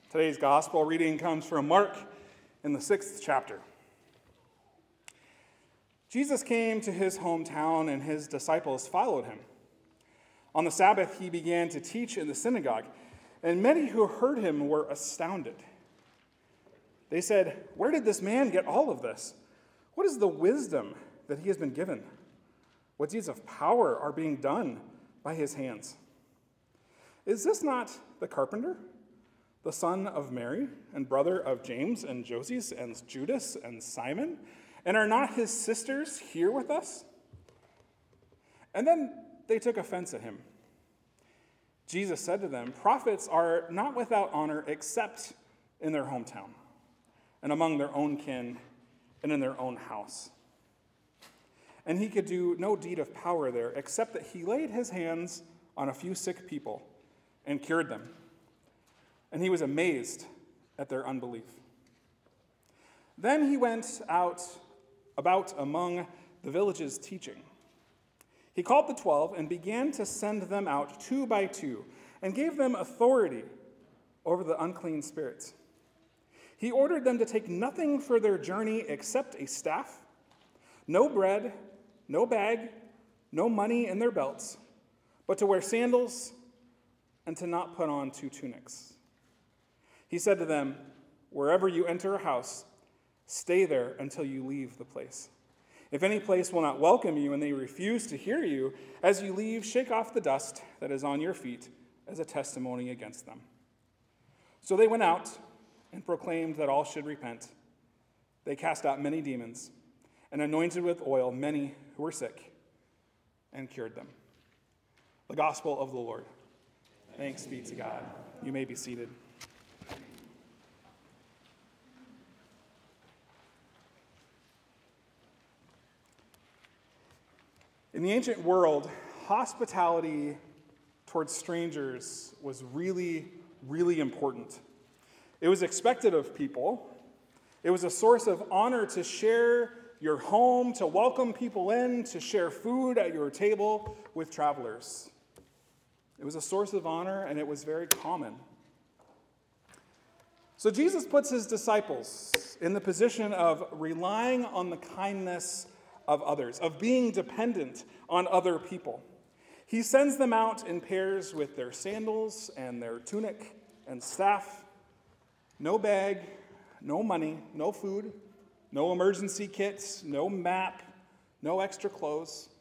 Today's gospel reading comes from Mark in the 6th chapter. Jesus came to his hometown and his disciples followed him. On the Sabbath, he began to teach in the synagogue, and many who heard him were astounded. They said, "Where did this man get all of this? What is the wisdom that he has been given? What deeds of power are being done by his hands? Is this not the carpenter, the son of Mary, and brother of James and Joses and Judas and Simon? And are not his sisters here with us?" And then they took offense at him. Jesus said to them, "Prophets are not without honor except in their hometown, and among their own kin, and in their own house." And he could do no deed of power there, except that he laid his hands on a few sick people and cured them. And he was amazed at their unbelief. Then he went about among the villages teaching. He called the 12 and began to send them out 2 by 2 and gave them authority over the unclean spirits. He ordered them to take nothing for their journey except a staff, no bread, no bag, no money in their belts, but to wear sandals and to not put on 2 tunics. He said to them, "Wherever you enter a house, stay there until you leave the place. If any place will not welcome you and they refuse to hear you, as you leave, shake off the dust that is on your feet as a testimony against them." So they went out and proclaimed that all should repent. They cast out many demons and anointed with oil many who were sick and cured them. The gospel of the Lord. Thanks be to God. You may be seated. In the ancient world, hospitality towards strangers was really, really important. It was expected of people. It was a source of honor to share your home, to welcome people in, to share food at your table with travelers. It was a source of honor, and it was very common. So Jesus puts his disciples in the position of relying on the kindness of others, of being dependent on other people. He sends them out in pairs with their sandals and their tunic and staff. No bag, no money, no food, no emergency kits, no map, no extra clothes.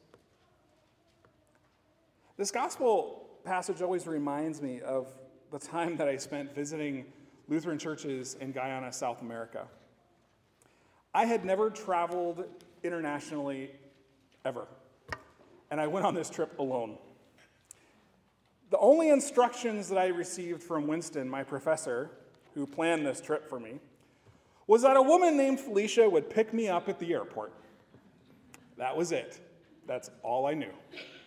This gospel passage always reminds me of the time that I spent visiting Lutheran churches in Guyana, South America. I had never traveled internationally ever, and I went on this trip alone. The only instructions that I received from Winston, my professor, who planned this trip for me, was that a woman named Felicia would pick me up at the airport. That was it. That's all I knew.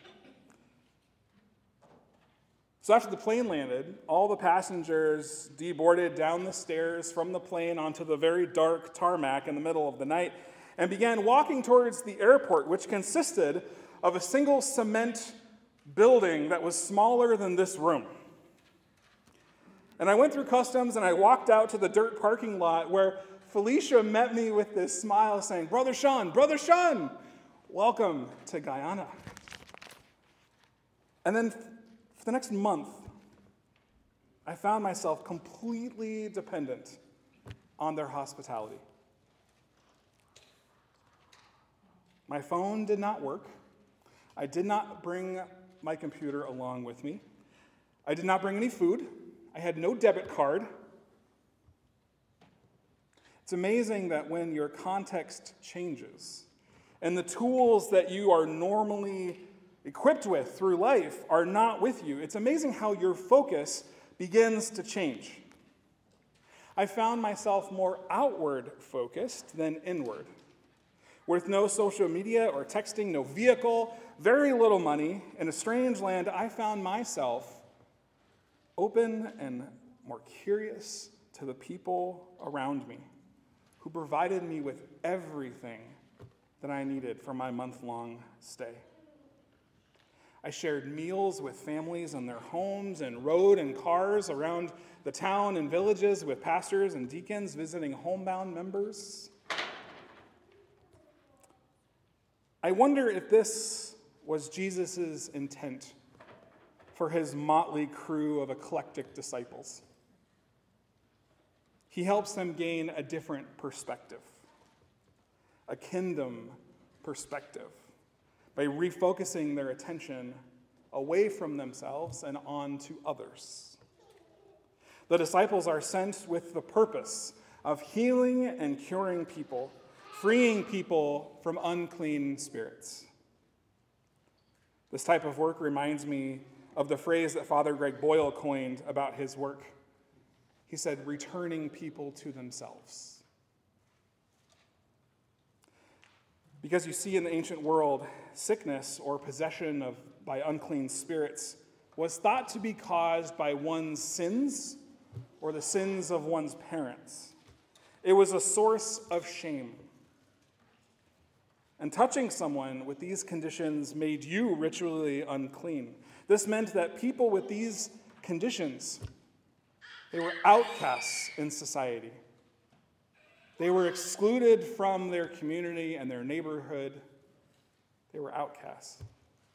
So after the plane landed, all the passengers deboarded down the stairs from the plane onto the very dark tarmac in the middle of the night and began walking towards the airport, which consisted of a single cement building that was smaller than this room. And I went through customs and I walked out to the dirt parking lot where Felicia met me with this smile saying, Brother Sean, welcome to Guyana." And then for the next month, I found myself completely dependent on their hospitality. My phone did not work. I did not bring my computer along with me. I did not bring any food. I had no debit card. It's amazing that when your context changes and the tools that you are normally equipped with through life are not with you, it's amazing how your focus begins to change. I found myself more outward focused than inward. With no social media or texting, no vehicle, very little money, in a strange land, I found myself open and more curious to the people around me who provided me with everything that I needed for my month-long stay. I shared meals with families in their homes and rode in cars around the town and villages with pastors and deacons visiting homebound members. I wonder if this was Jesus' intent for his motley crew of eclectic disciples. He helps them gain a different perspective, a kingdom perspective, by refocusing their attention away from themselves and on to others. The disciples are sent with the purpose of healing and curing people, freeing people from unclean spirits. This type of work reminds me of the phrase that Father Greg Boyle coined about his work. He said, returning people to themselves. Because you see, in the ancient world, sickness or possession by unclean spirits was thought to be caused by one's sins or the sins of one's parents. It was a source of shame. And touching someone with these conditions made you ritually unclean. This meant that people with these conditions, they were outcasts in society. They were excluded from their community and their neighborhood. They were outcasts.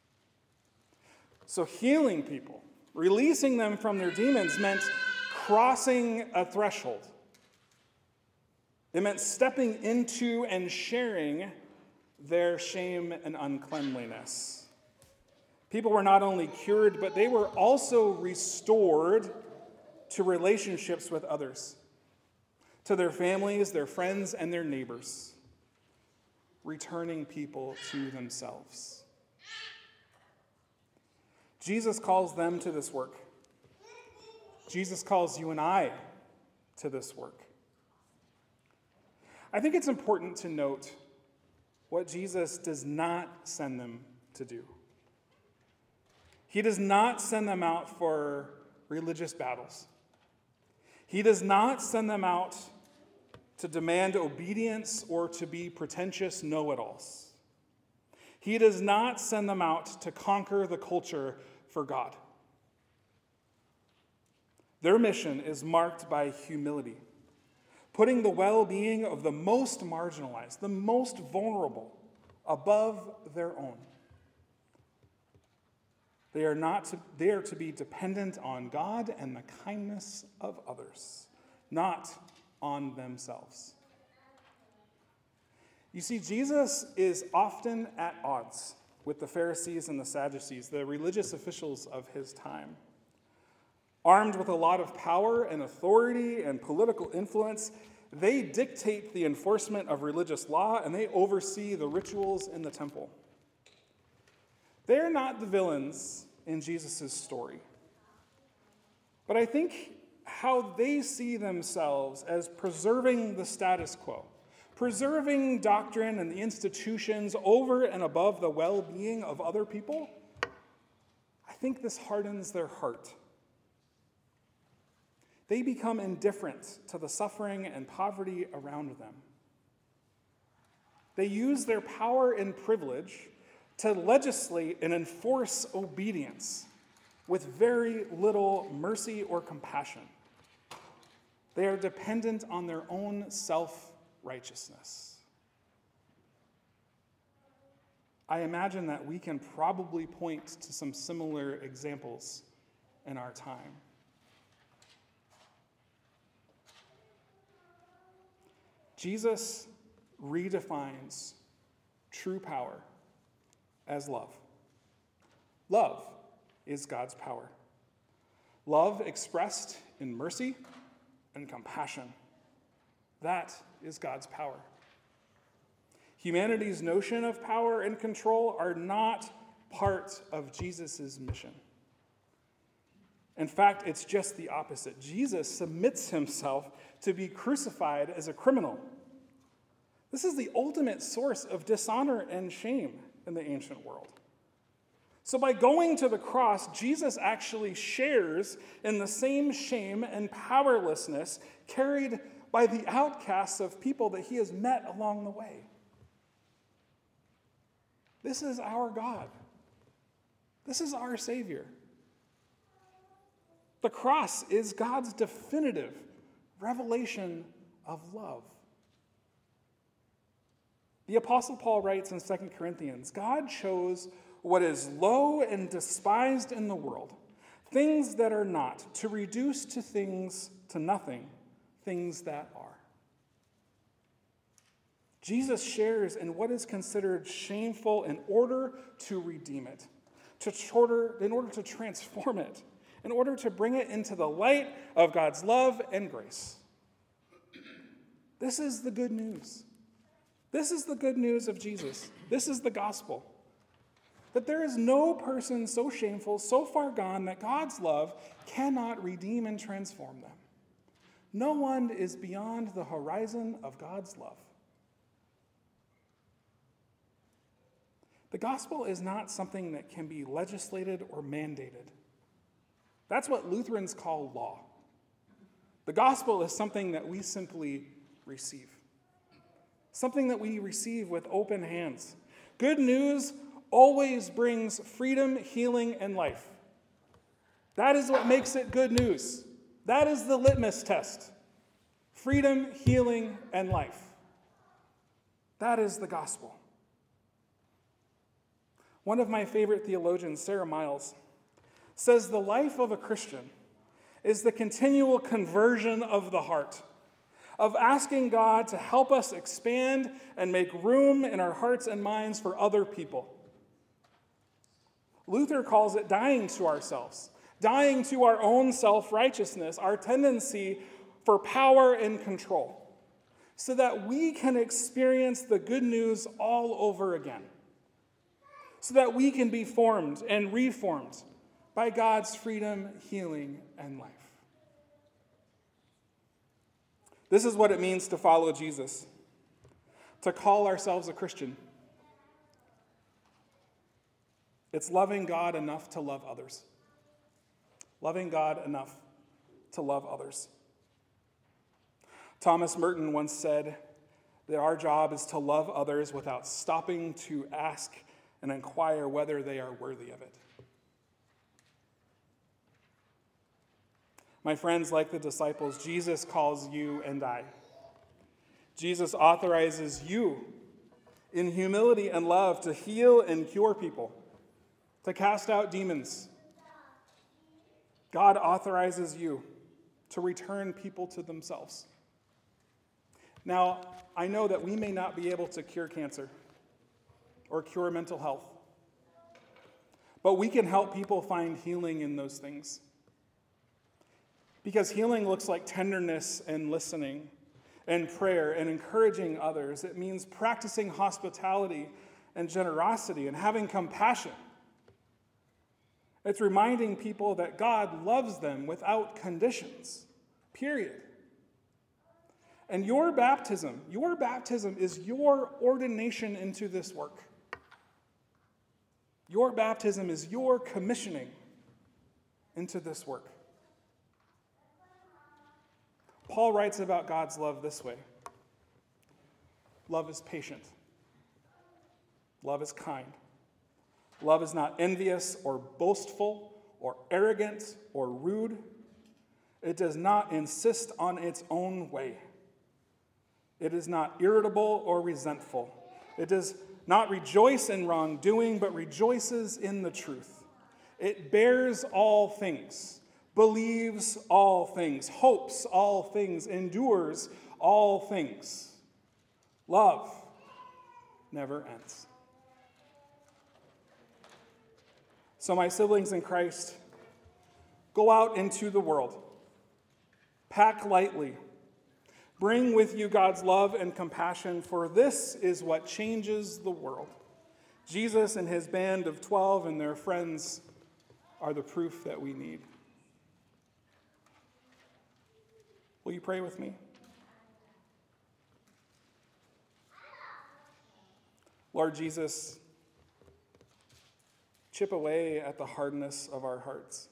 So healing people, releasing them from their demons, meant crossing a threshold. It meant stepping into and sharing their shame and uncleanliness. People were not only cured, but they were also restored to relationships with others, to their families, their friends, and their neighbors, returning people to themselves. Jesus calls them to this work. Jesus calls you and I to this work. I think it's important to note what Jesus does not send them to do. He does not send them out for religious battles. He does not send them out to demand obedience or to be pretentious know-it-alls. He does not send them out to conquer the culture for God. Their mission is marked by humility, putting the well-being of the most marginalized, the most vulnerable, above their own. They are to be dependent on God and the kindness of others, not on themselves. You see, Jesus is often at odds with the Pharisees and the Sadducees, the religious officials of his time. Armed with a lot of power and authority and political influence, they dictate the enforcement of religious law and they oversee the rituals in the temple. They're not the villains in Jesus' story. But I think how they see themselves as preserving the status quo, preserving doctrine and the institutions over and above the well-being of other people, I think this hardens their heart. They become indifferent to the suffering and poverty around them. They use their power and privilege to legislate and enforce obedience with very little mercy or compassion. They are dependent on their own self-righteousness. I imagine that we can probably point to some similar examples in our time. Jesus redefines true power as love. Love is God's power. Love expressed in mercy and compassion. That is God's power. Humanity's notion of power and control are not part of Jesus' mission. In fact, it's just the opposite. Jesus submits himself to be crucified as a criminal. This is the ultimate source of dishonor and shame in the ancient world. So by going to the cross, Jesus actually shares in the same shame and powerlessness carried by the outcasts of people that he has met along the way. This is our God. This is our Savior. The cross is God's definitive revelation of love. The Apostle Paul writes in 2 Corinthians, God chose what is low and despised in the world, things that are not, to reduce to nothing, things that are. Jesus shares in what is considered shameful in order to redeem it, in order to transform it, in order to bring it into the light of God's love and grace. This is the good news. This is the good news of Jesus. This is the gospel. That there is no person so shameful, so far gone, that God's love cannot redeem and transform them. No one is beyond the horizon of God's love. The gospel is not something that can be legislated or mandated. That's what Lutherans call law. The gospel is something that we simply receive. Something that we receive with open hands. Good news always brings freedom, healing, and life. That is what makes it good news. That is the litmus test. Freedom, healing, and life. That is the gospel. One of my favorite theologians, Sarah Miles, says the life of a Christian is the continual conversion of the heart, of asking God to help us expand and make room in our hearts and minds for other people. Luther calls it dying to ourselves, dying to our own self-righteousness, our tendency for power and control, so that we can experience the good news all over again, so that we can be formed and reformed by God's freedom, healing, and life. This is what it means to follow Jesus, to call ourselves a Christian. It's loving God enough to love others. Loving God enough to love others. Thomas Merton once said that our job is to love others without stopping to ask and inquire whether they are worthy of it. My friends, like the disciples, Jesus calls you and I. Jesus authorizes you in humility and love to heal and cure people, to cast out demons. God authorizes you to return people to themselves. Now, I know that we may not be able to cure cancer or cure mental health, but we can help people find healing in those things. Because healing looks like tenderness and listening and prayer and encouraging others. It means practicing hospitality and generosity and having compassion. It's reminding people that God loves them without conditions, period. And your baptism is your ordination into this work. Your baptism is your commissioning into this work. Paul writes about God's love this way. Love is patient. Love is kind. Love is not envious or boastful or arrogant or rude. It does not insist on its own way. It is not irritable or resentful. It does not rejoice in wrongdoing, but rejoices in the truth. It bears all things, believes all things, hopes all things, endures all things. Love never ends. So my siblings in Christ, go out into the world. Pack lightly. Bring with you God's love and compassion, for this is what changes the world. Jesus and his band of 12 and their friends are the proof that we need. Will you pray with me? Lord Jesus, chip away at the hardness of our hearts.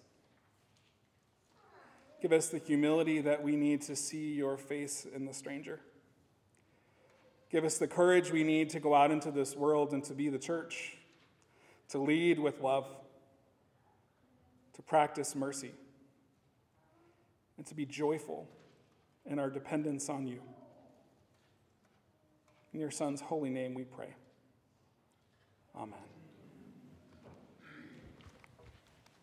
Give us the humility that we need to see your face in the stranger. Give us the courage we need to go out into this world and to be the church, to lead with love, to practice mercy, and to be joyful in our dependence on you. In your Son's holy name we pray. Amen.